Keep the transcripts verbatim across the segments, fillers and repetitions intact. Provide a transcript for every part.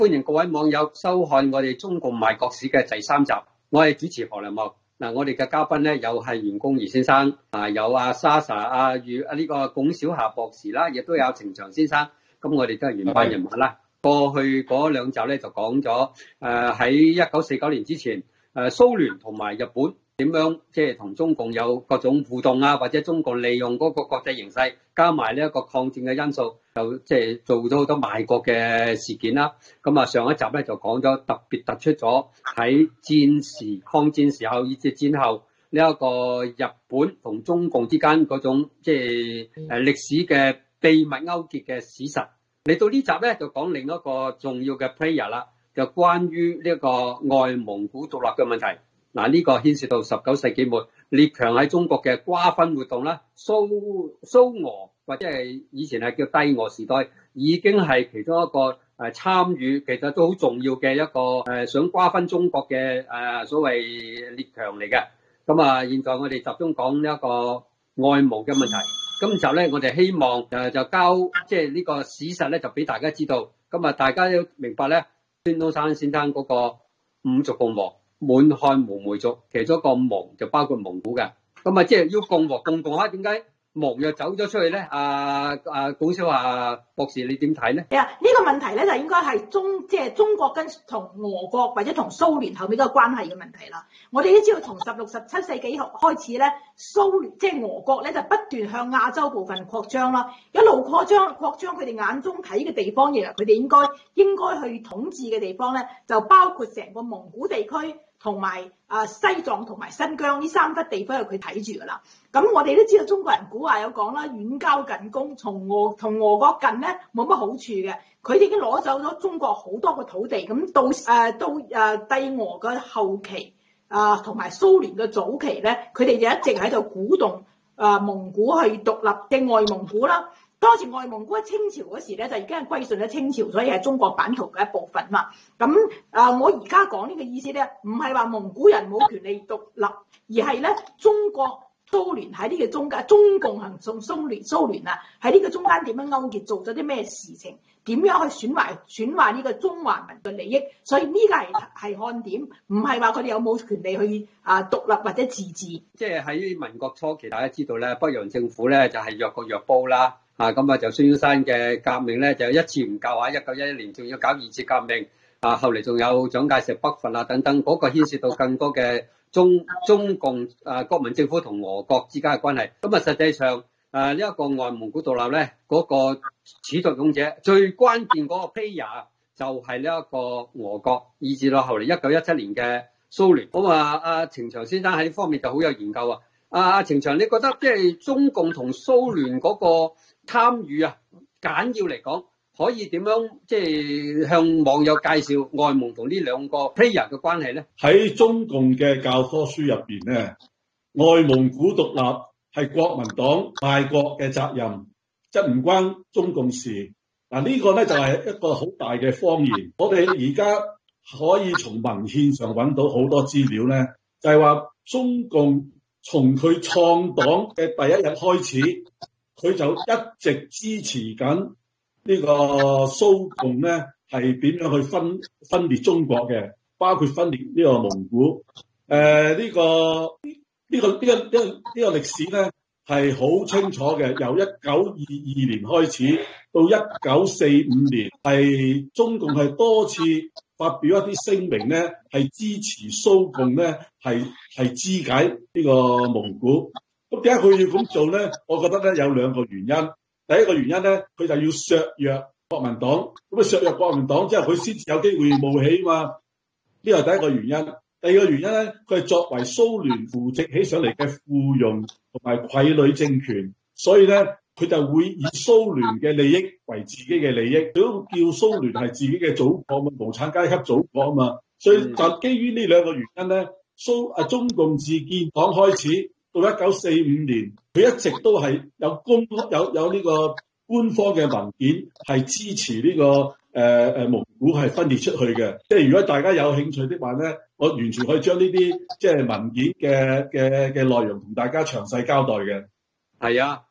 歡迎各位網友收看我哋中共賣國史嘅第三集。我係主持何良茂。嗱，我哋嘅嘉賓咧有係袁弓夷先生，啊有阿 Sasa 阿余啊呢個龔小霞博士啦，亦都有程翔先生。咁我哋都係原班人馬啦。過去嗰兩集咧就講咗，誒喺一九四九年之前，誒蘇聯同埋日本點樣即係同中共有各種互動啊，或者中共利用嗰個國際形勢，加埋呢一個抗戰嘅因素，就即係做咗好多賣國嘅事件啦。咁啊上一集咧就講咗特別突出咗喺戰時抗戰時候以至戰後呢一個日本同中共之間嗰種即係誒歷史嘅秘密勾結嘅史實。嚟到呢集咧就講另一個重要嘅 player 啦，就關於呢一個外蒙古獨立嘅問題。嗱，呢個牽涉到十九世紀末列強喺中國嘅瓜分活動啦，蘇蘇俄或者係以前係叫帝俄時代，已經係其中一個誒參與，其實都好重要嘅一個誒想瓜分中國嘅誒所謂列強嚟嘅。咁啊，現在我哋集中講呢一個外蒙嘅問題。今集咧，我哋希望誒就交即係呢個史實咧，就俾大家知道。咁啊，大家都明白咧，孫中山先生嗰個五族共和。滿漢蒙回族，其中一個蒙就包括蒙古嘅，咁啊即係要共和共共下，點解蒙又走咗出去咧？啊啊，龔小霞博士，你點睇咧？ 係啊，呢個問題咧就應該係中即係、就是、中國跟同俄國或者同蘇聯後面嗰個關係嘅問題啦。我哋都知道，從十六、十七世紀開始咧，蘇聯即係俄國咧就不斷向亞洲部分擴張啦，一路擴張擴張佢哋眼中睇嘅地方，認為佢哋應該應該去統治嘅地方咧，就包括成個蒙古地區。同埋啊西藏同埋新疆呢三忽地方係佢睇住噶啦。咁我哋都知道中國人古話有講啦，遠交近攻，從俄同俄國近咧冇乜好處嘅。佢哋已經攞走咗中國好多個土地，咁到誒、呃、到誒、呃、帝俄嘅後期啊，同埋蘇聯嘅早期咧，佢哋就一直喺度鼓動啊、呃、蒙古去獨立嘅外蒙古啦。當時外蒙古喺清朝嗰時咧，就已經係歸順咗清朝，所以係中國版圖嘅一部分嘛。咁啊、呃，我而家講呢個意思咧，唔係話蒙古人冇權利獨立，而係咧中國蘇聯喺呢個中間，中共行送蘇聯蘇聯啊，喺呢個中間點樣勾結，做咗啲咩事情，點樣去損壞損壞呢個中華民族利益。所以呢個係係看點，唔係話佢哋有冇權利去啊獨立或者自治。 即係喺民國初期，大家知道咧，北洋政府咧就係弱國弱煲啦。啊，咁啊就孫中山嘅革命咧就一次唔夠啊！一九一一年仲要搞二次革命，啊後嚟仲有蔣介石北伐啊等等，嗰、那個牽涉到更多嘅中中共啊國民政府同俄國之間嘅關係。咁啊實際上啊呢一、這個外蒙古獨立咧，嗰、那個始作俑者最關鍵嗰個 player 就係呢一個俄國，以至到後嚟一九一七年嘅蘇聯。咁啊阿程翔先生喺呢方面就好有研究啊！阿阿程翔，你覺得即係中共同蘇聯嗰個參與啊，簡要嚟講，可以點樣即係向網友介紹外蒙同呢兩個 player 嘅關係咧？ 喺中共嘅教科書入邊咧，外蒙古獨立係國民黨賣國嘅責任，即係唔關中共事。嗱，呢個咧就係一個好大嘅謊言。我哋而家可以從文獻上揾到好多資料咧，就係話中共從佢創黨嘅第一日開始，佢就一直支持緊呢個蘇共咧，係點樣去分分裂中國嘅，包括分裂呢個蒙古。誒、呃，呢、這個呢、這個呢、這個呢、這個呢、這個歷史咧係好清楚嘅，由一九二二年開始到一九四五年，係中共係多次發表一啲聲明咧，係支持蘇共咧，係係肢解呢個蒙古。咁點解佢要咁做咧？我覺得咧有兩個原因。第一個原因咧，佢就要削弱國民黨。咁啊削弱國民黨之後，佢先至有機會冒起嘛。呢個係第一個原因。第二個原因咧，佢係作為蘇聯扶植起上嚟嘅附庸同埋傀儡政權，所以咧佢就會以蘇聯嘅利益為自己嘅利益。佢都叫蘇聯係自己嘅祖國嘛，無產階級祖國啊嘛。所以就基於呢兩個原因咧，蘇啊中共自建黨開始到一九四五年，佢一直都係有公有有呢個官方嘅文件係支持呢、這個誒誒、呃、蒙古係分裂出去嘅。即係如果大家有興趣的話咧，我完全可以將呢啲即係文件嘅嘅嘅內容同大家詳細交代嘅。 係啊，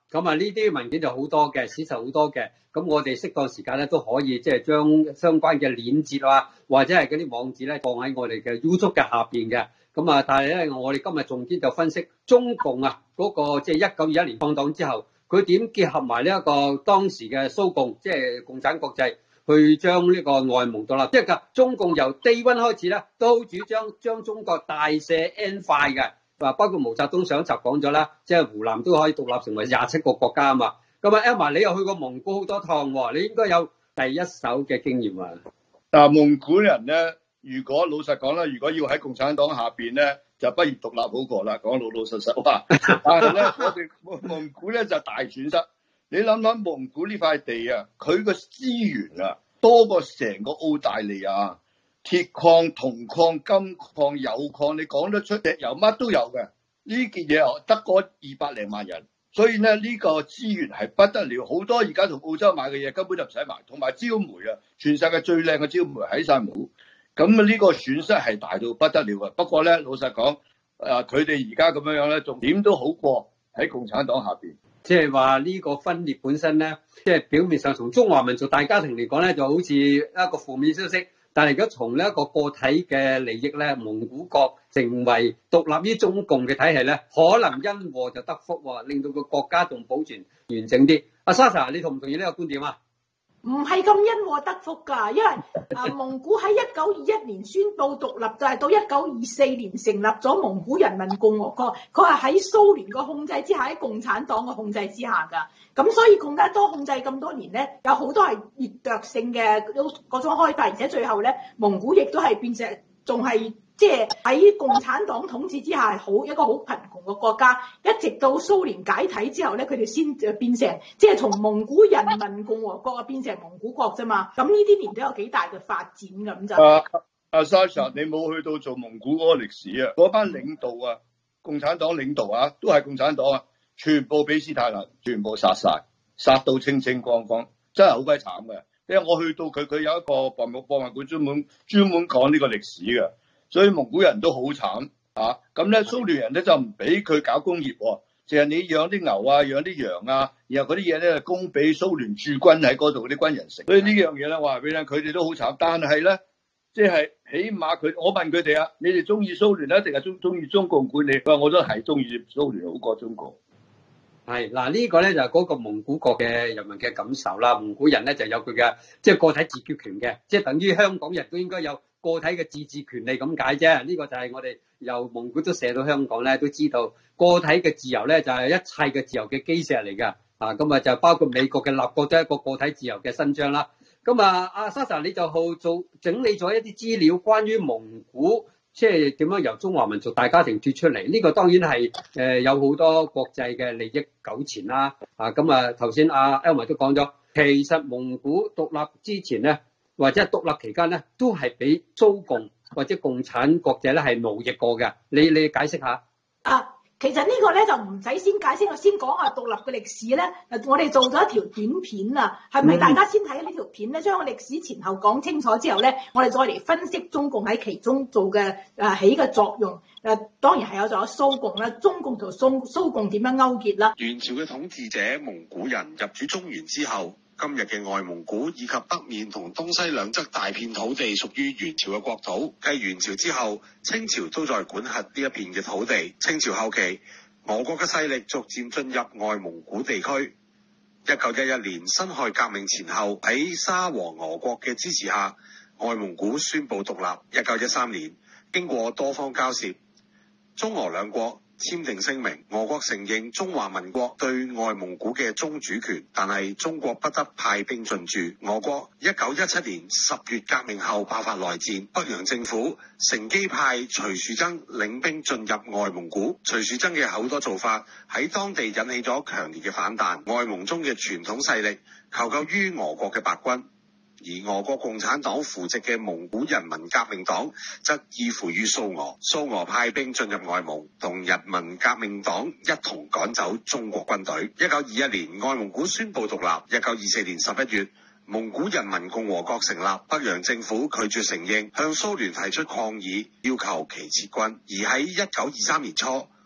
咁啊，呢啲文件就好多嘅，史實好多嘅。咁我哋適當時間咧都可以即係將相關嘅鏈接啊，或者係嗰啲網址咧放喺我哋嘅 YouTube 嘅下邊嘅。咁啊，但係咧，我哋今日重點就分析中共啊嗰個即係一九二一年創黨之後，佢點結合埋呢一個當時嘅蘇共，即係共產國際，去將呢個外蒙獨立。即係中共由 day one 開始咧，都主張將中國大卸 N 塊嘅。話包括毛澤東上一集講咗啦，即係湖南都可以獨立成為廿七個國家啊嘛。咁啊 Emma 你又去過蒙古好多趟喎，你應該有第一手嘅經驗啊。 嗱，蒙古人咧，如果老實講啦，如果要喺共產黨下邊咧，就不如獨立好過啦。講老老實實話，但係咧，我哋蒙古咧就大損失。你諗諗蒙古呢塊地啊，佢個資源啊多過成個澳大利亞。鐵礦、銅礦、金礦、油礦，你講得出石油乜都有嘅。呢件嘢得嗰二百零萬人，所以咧呢個資源係不得了。好多而家同澳洲買嘅嘢根本就唔使買，同埋焦煤啊，全世界最靚嘅焦煤喺晒蒙古。咁啊呢個損失係大到不得了嘅。不過咧老實講，誒佢哋而家咁樣樣咧，仲點都好過喺共產黨下邊。 即係話呢個分裂本身咧，即係表面上從中華民族大家庭嚟講咧，就好似一個負面消息。但係如果從呢一個個體嘅利益咧，蒙古國成為獨立於中共嘅體系咧，可能因禍就得福喎，令到個國家仲保存完整啲。阿 Sasha，你同唔同意呢個觀點啊？ 唔係咁因禍得福㗎，因為啊蒙古喺一九二一年宣布獨立，就係到一九二四年成立咗蒙古人民共和國，佢係喺蘇聯個控制之下，喺共產黨嘅控制之下㗎。咁所以共產黨控制咁多年咧，有好多係掠奪性嘅嗰種開發，而且最後咧蒙古亦都係變成仲係即係喺共產黨統治之下係好一個好貧窮嘅國家，一直到蘇聯解體之後咧，佢哋先誒變成即係從蒙古人民共和國啊變成蒙古國啫嘛。咁呢啲年都有幾大嘅發展咁就。 阿阿 Sasha，你冇去到做蒙古嗰個歷史啊？嗰班領導啊，共產黨領導啊，都係共產黨啊。全部俾斯大林全部殺晒，殺到清清光光，真係好鬼慘嘅。因為我去到佢，佢有一個博物博物館專門專門講呢個歷史嘅，所以蒙古人都好慘啊。咁咧蘇聯人咧就唔俾佢搞工業喎，淨係你養啲牛啊，養啲羊啊，然後嗰啲嘢咧供俾蘇聯駐軍喺嗰度嗰啲軍人食。所以呢樣嘢咧，我話俾你聽，佢哋都好慘。但係咧，即係起碼佢，我問佢哋啊，你哋中意蘇聯咧，定係中中意中共管理？佢話我都係中意蘇聯好過中國。 係嗱，呢個咧就係嗰個蒙古國嘅人民嘅感受啦。蒙古人咧就有佢嘅即係個體自決權嘅，即係等於香港人都應該有個體嘅自治權利咁解啫。呢個就係我哋由蒙古都射到香港咧，都知道個體嘅自由咧就係一切嘅自由嘅基石嚟㗎。啊，咁啊就包括美國嘅立國都係一個個體自由嘅伸張啦。咁啊，阿 Sasha 你就好做整理咗一啲資料關於蒙古。即係點樣由中華民族大家庭脫出嚟？呢、這個當然係誒、呃、有好多國際嘅利益糾纏啦。啊，咁啊頭先阿 Elma 都講咗，其實蒙古獨立之前咧，或者係獨立期間咧，都係俾蘇共或者共產國際咧係奴役過嘅。你你解釋下啊？其實呢個咧就唔使先解釋，我先講下獨立嘅歷史咧。我哋做咗一條短片啊，係咪大家先睇呢條片咧，將個歷史前後講清楚之後咧，我哋再嚟分析中共喺其中做嘅誒起嘅作用。誒當然係有咗蘇共啦，中共同蘇蘇共點樣勾結啦？ 元朝嘅統治者蒙古人入主中原之後，今日嘅外蒙古以及北面同東西兩側大片土地屬於元朝嘅國土。繼元朝之後，清朝都在管轄呢一片嘅土地。清朝後期，俄國嘅勢力逐漸進入外蒙古地區。一九一一年辛亥革命前後，喺沙皇俄國嘅支持下，外蒙古宣布獨立。一九一三年，經過多方交涉，中俄兩國簽訂聲明，俄國承認中華民國對外蒙古嘅宗主權，但係中國不得派兵進駐。俄國一九一七年十月革命後爆發內戰，北洋政府乘機派徐樹錚領兵進入外蒙古。徐樹錚嘅好多做法喺當地引起咗強烈嘅反彈，外蒙中嘅傳統勢力求救於俄國嘅白軍。而俄國共產黨扶植嘅蒙古人民革命黨則依附於蘇俄，蘇俄派兵進入外蒙，同人民革命黨一同趕走中國軍隊。一九二一年，外蒙古宣布獨立。一九二四年十一月，蒙古人民共和國成立，北洋政府拒絕承認，向蘇聯提出抗議，要求其撤軍。而喺一九二三年初，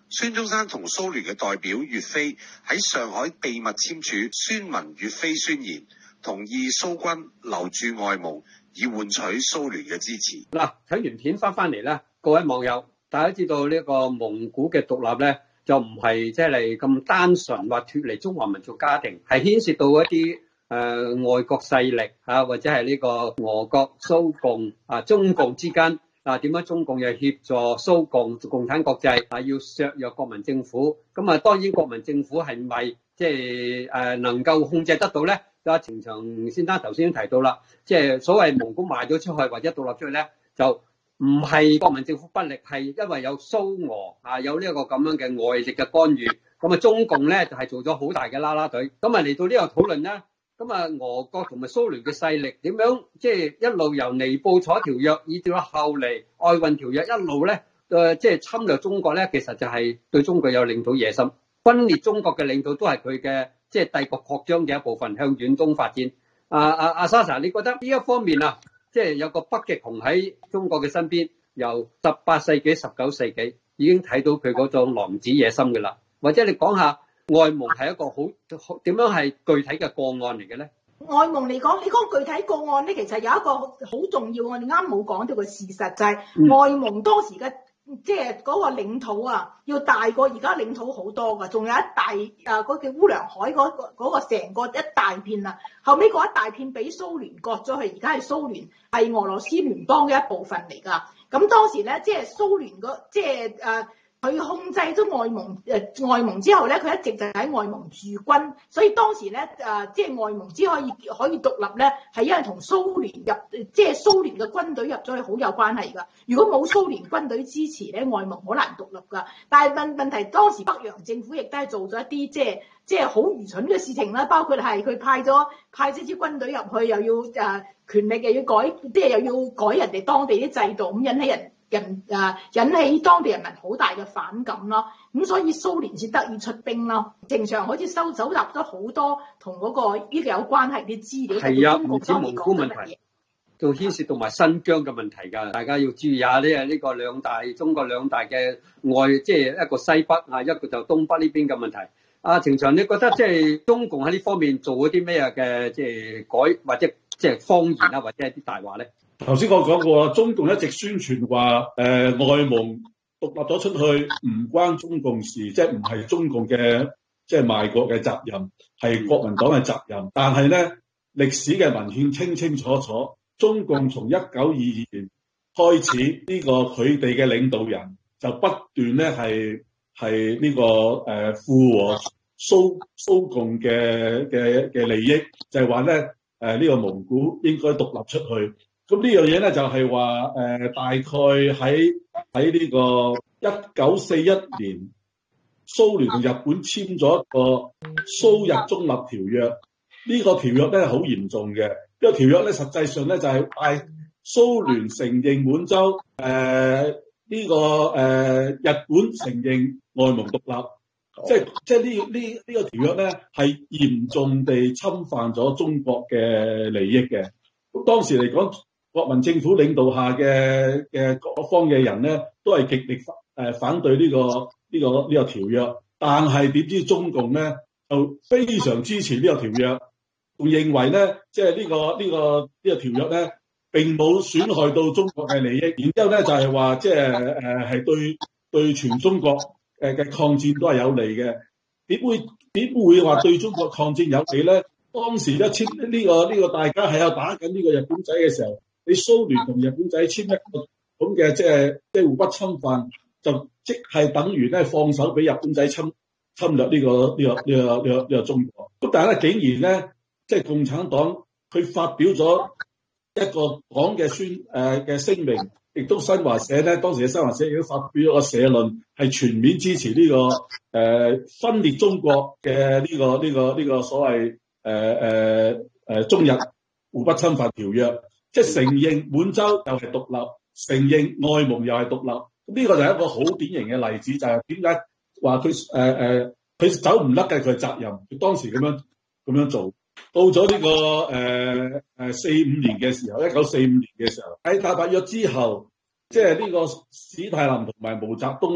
孫中山同蘇聯嘅代表岳飛喺上海秘密簽署孫文岳飛宣言，同意蘇軍留駐外蒙，以換取蘇聯嘅支持。 嗱，睇完片翻翻嚟咧，各位網友，大家知道呢個蒙古嘅獨立咧，就唔係即係咁單純話脫離中華民族家庭，係牽涉到一啲誒、呃、外國勢力啊，或者係呢個俄國、蘇共啊、中共之間。啊，點樣中共又協助蘇共共產國際啊？要削弱國民政府，咁啊當然國民政府係咪即係誒能夠控制得到咧？阿程翔先生頭先提到啦，即係所謂蒙古賣咗出去或者獨立出去咧，就唔係國民政府不力，係因為有蘇俄啊有呢一個咁樣嘅外力嘅干預，咁啊中共咧就係做咗好大嘅啦啦隊，咁啊嚟到呢個討論咧。咁啊，俄國同埋蘇聯嘅勢力點樣即係一路由尼布楚條約，以至到後嚟愛運條約一路咧，誒即係侵略中國咧，其實就係對中國有領土野心，分裂中國嘅領土都係佢嘅即係帝國擴張嘅一部分，向遠東發展。啊啊阿 Sasha， 你覺得呢一方面啊，即係有個北極熊喺中國嘅身邊，由十八世紀、十九世紀已經睇到佢嗰種狼子野心嘅啦，或者你講下？外蒙係一個好點樣係具體嘅個案嚟嘅咧？ 外蒙嚟講，你講具體個案咧，其實有一個好重要，我哋啱冇講到嘅事實就係、是嗯、外蒙當時嘅即係嗰個領土啊，要大過而家領土好多㗎，仲有一大誒嗰叫烏梁海嗰、那個成、那個一大片啊。後尾嗰一大片俾蘇聯割咗去，而家係蘇聯係俄羅斯聯邦嘅一部分嚟㗎。咁當時咧，即係蘇聯個即係誒。佢控制咗外蒙誒外蒙之後咧，佢一直就喺外蒙駐軍，所以當時咧誒即係外蒙只可以可以獨立咧，係因為同蘇聯入即係蘇聯嘅軍隊入咗去好有關係㗎。如果冇蘇聯軍隊支持咧，外蒙好難獨立㗎。但係問問題當時北洋政府亦都係做咗一啲即係即係好愚蠢嘅事情啦，包括係佢派咗派咗支軍隊入去，又要誒權力又要改，即係又要改人哋當地啲制度，咁引起人。人啊引起當地人民好大嘅反感咯，咁所以蘇聯先得以出兵咯。正常好似收搜集咗好多同嗰個呢個有關係啲資料， 係啊，唔止蒙古問題，仲牽涉到埋新疆嘅問題㗎。大家要注意下呢呢個兩大中國兩大嘅外，即係一個西北啊，一個就東北呢邊嘅問題。阿程翔，你覺得即係中共喺呢方面做咗啲咩嘅即係改或者即係謊言啊，或者係啲大話咧？ 頭先我講過，中共一直宣傳話，誒、呃、外蒙獨立咗出去唔關中共事，即係唔係中共嘅即係賣國嘅責任，係國民黨嘅責任。但係咧，歷史嘅文獻清清楚楚，中共從一九二二年開始，呢、這個佢哋嘅領導人就不斷咧係係呢個誒附和蘇蘇共嘅嘅嘅利益，就係話咧誒呢個蒙古應該獨立出去。咁呢樣嘢咧就係話誒大概喺喺呢個一九四一年，蘇聯同日本簽咗一個蘇日中立條約。呢、這個條約咧好嚴重嘅，呢、這個條約咧實際上咧就係嗌蘇聯承認滿洲，誒、呃、呢、這個誒、呃、日本承認外蒙獨立，即係即係呢呢呢個條約咧係嚴重地侵犯咗中國嘅利益嘅。咁當時嚟講，國民政府領導下嘅嘅各方嘅人咧，都係極力反誒反對呢、這個呢、這個呢、這個條約。但係點知中共咧就非常支持呢個條約，仲認為咧即係呢個呢、這個呢、這個條約咧並冇損害到中國嘅利益。然之後咧就係話即係誒係對對全中國誒嘅抗戰都係有利嘅。點會點會話對中國抗戰有利咧？當時一簽呢、這個呢、這個大家係有打緊呢個日本仔嘅時候，你蘇聯同日本仔簽一個咁嘅即係即係互不侵犯，就即係等於咧放手俾日本仔侵侵略呢、這個呢、這個呢、這個呢、這個呢、這個中國。咁但係咧竟然咧即係共產黨佢發表咗一個黨嘅宣誒嘅、呃、聲明，亦都新華社咧當時嘅新華社亦都發表咗個社論，係全面支持呢、這個誒、呃、分裂中國嘅呢、這個呢、這個呢、這個所謂誒誒誒中日互不侵犯條約。即係承認滿洲又係獨立，承認外蒙又係獨立，咁呢個就係一個好典型嘅例子，就係點解話佢誒誒佢走唔甩嘅佢責任，佢當時咁樣咁樣做，到咗呢、這個誒誒四五年嘅時候，一九四五年嘅時候喺大八約之後，即係呢個史太林同埋毛澤東咧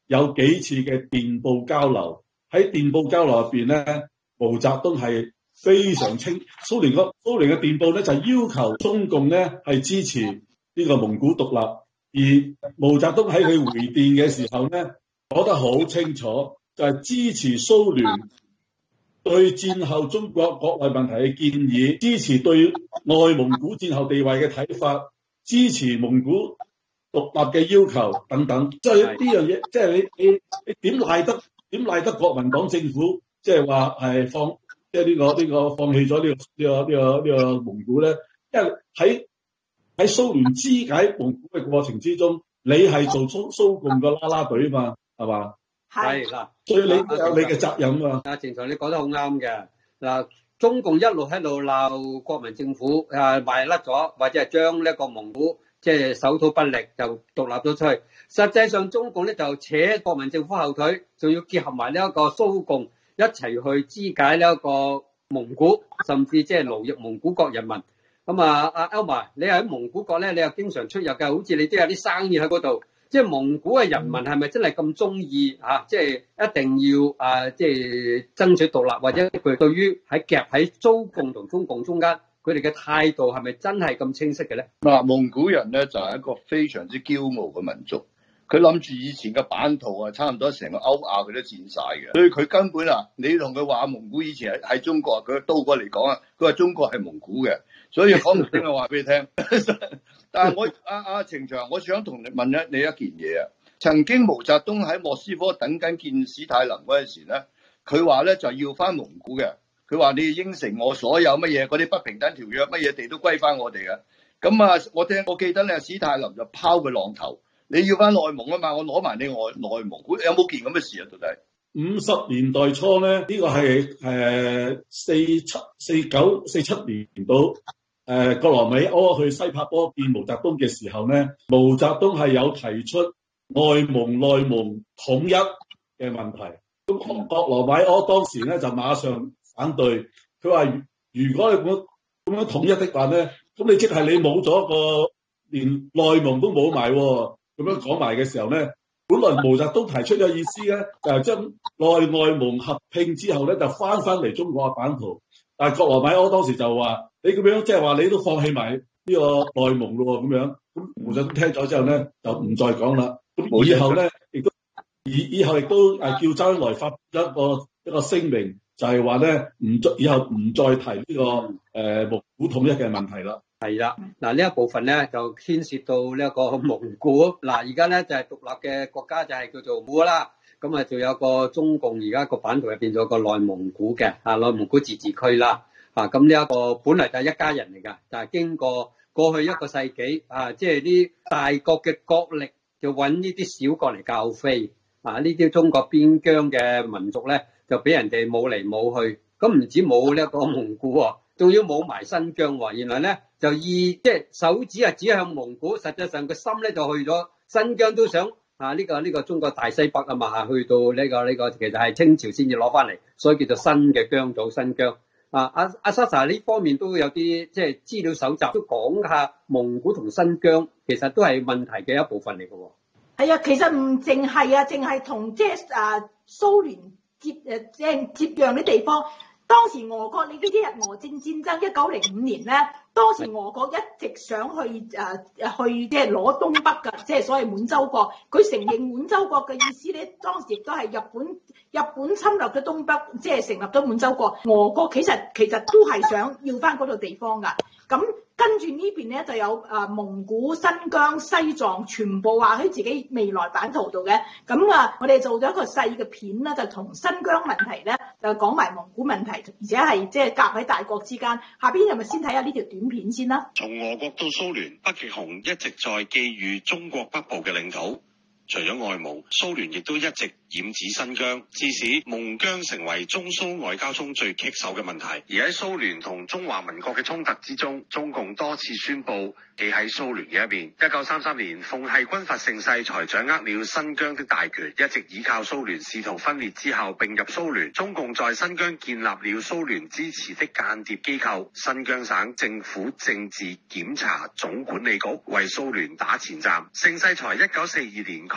有幾次嘅電報交流。喺電報交流入邊咧，毛澤東係非常清，蘇聯個蘇聯嘅電報咧就係要求中共咧係支持呢個蒙古獨立，而毛澤東喺佢回電嘅時候咧講得好清楚，就係支持蘇聯對戰後中國國內問題嘅建議，支持對外蒙古戰後地位嘅睇法，支持蒙古獨立嘅要求等等。即係呢樣嘢，即係你你你點賴得點賴得國民黨政府，即係話係放即係呢個呢個放棄咗呢個呢個呢個呢個蒙古咧？因為喺喺蘇聯肢解蒙古嘅過程之中，你係做蘇蘇共嘅啦啦隊啊嘛，係嘛？ 係嗱， 所以你有你嘅責任啊！ 阿正常你講得好啱嘅嗱，中共一路喺度鬧國民政府啊賣甩咗，或者係將呢一個蒙古即係守土不力就獨立咗出去。實際上中共咧就扯國民政府後腿，仲要結合埋呢一個蘇共一齊去肢解呢一個蒙古，甚至即係奴役蒙古國人民。咁啊，阿歐瑪，你喺蒙古國咧，你又經常出入嘅，好似你都有啲生意喺嗰度。即係蒙古嘅人民係咪真係咁中意啊？即係一定要啊！即係爭取獨立，或者佢對於喺夾喺蘇共同中共中間，佢哋嘅態度係咪真係咁清晰嘅咧？ 嗱，蒙古人咧就係一個非常之驕傲嘅民族，佢諗住以前嘅版圖啊，差唔多成個歐亞佢都佔晒嘅，所以佢根本啊，你同佢話蒙古以前係喺中國，佢倒過嚟講啊，佢話中國係蒙古嘅，所以講唔定我話俾你聽。但係我阿阿程翔，我想同你問一你一件嘢啊。曾經毛澤東喺莫斯科等緊見史太林嗰陣時咧，佢話咧就要翻蒙古嘅。佢話你應承我所有乜嘢嗰啲不平等條約乜嘢地都歸翻我哋嘅。咁啊，我聽我記得咧，史太林就拋佢浪頭，你要翻內蒙啊嘛，我攞埋你外內蒙古，有冇件咁嘅事啊？到底五十年代初咧，呢、這個係誒四七四九四七年到。誒、呃，葛羅米歐去西柏坡見毛澤東嘅時候咧，毛澤東係有提出外蒙內蒙統一嘅問題。咁葛羅米歐當時咧就馬上反對，佢話如果你咁咁樣統一的話咧，咁你即係你冇咗個連內蒙都冇埋，咁樣講埋嘅時候咧，本來毛澤東提出嘅意思咧，就係將內外蒙合併之後咧，就翻翻嚟中國嘅版圖。但係葛羅米歐當時就話：你咁樣即係話你都放棄埋呢個內蒙咯，咁樣。咁毛澤東聽咗之後咧，就唔再講啦。咁以後咧，亦都以以後亦都誒叫周恩來發一個一個聲明，就係話咧唔再以後唔再提呢、這個誒、呃、蒙古統一嘅問題啦。 係啦，嗱呢一部分咧就牽涉到呢一個蒙古。嗱而家咧就係、是、獨立嘅國家就係叫做蒙古啦。咁啊，仲有個中共而家個版圖入邊咗個內蒙古嘅啊，內蒙古自治區啦。啊，咁呢一個本嚟就係一家人嚟㗎，但係經過過去一個世紀啊，即係啲大國嘅國力就揾呢啲小國嚟教飛啊，呢啲中國邊疆嘅民族咧就俾人哋冇嚟冇去，咁唔止冇呢一個蒙古喎，仲要冇埋新疆喎。原來咧就以即係手指啊指向蒙古，實際上個心咧就去咗新疆都想。啊！呢、這個呢、這個中國大西北啊嘛，去到呢、這個呢、這個其實係清朝先至攞翻嚟，所以叫做新嘅疆土新疆。啊！阿阿 Sasa 呢方面都有啲即係資料搜集，都講下蒙古同新疆其實都係問題嘅一部分嚟嘅喎。 係啊，其實唔淨係啊，淨係同即係啊蘇聯接誒即係接壤啲地方。當時俄國你呢啲日俄戰戰爭一九零五年咧，當時俄國一直想去誒去即係攞東北㗎，即係所謂滿洲國。佢承認滿洲國嘅意思咧，當時亦都係日本日本侵略咗東北，即係成立咗滿洲國。俄國其實其實都係想要翻嗰度地方㗎。咁跟住呢邊咧就有誒蒙古、新疆、西藏，全部話喺自己未來版圖度嘅。咁啊，我哋做咗一個細嘅片啦，就同新疆問題咧就講埋蒙古問題，而且係即係夾喺大國之間。下邊係咪先睇下呢條短片先啦？ 從俄國到蘇聯，北極熊一直在覬覦中國北部嘅領土。除咗外蒙，蘇聯亦都一直染指新疆，致使蒙疆成為中蘇外交中最棘手嘅問題。而喺蘇聯同中華民國嘅衝突之中，中共多次宣布企喺蘇聯嘅一邊。一九三三年，奉系軍閥盛世才掌握了新疆的大權，一直依靠蘇聯試圖分裂之後並入蘇聯。中共在新疆建立了蘇聯支持的間諜機構新疆省政府政治檢查總管理局，為蘇聯打前站。盛世才一九四二年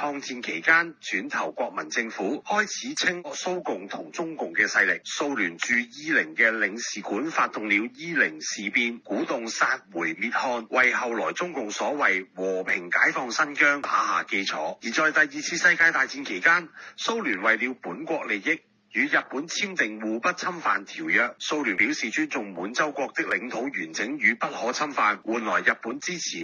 抗戰期間轉投國民政府，開始清蘇共同中共嘅勢力。蘇聯駐伊寧嘅領事館發動了伊寧事變，鼓動殺回滅漢，為後來中共所謂和平解放新疆打下基礎。而在第二次世界大戰期間，蘇聯為了本國利益，與日本簽訂互不侵犯條約。蘇聯表示尊重滿洲國的領土完整與不可侵犯，換來日本支持。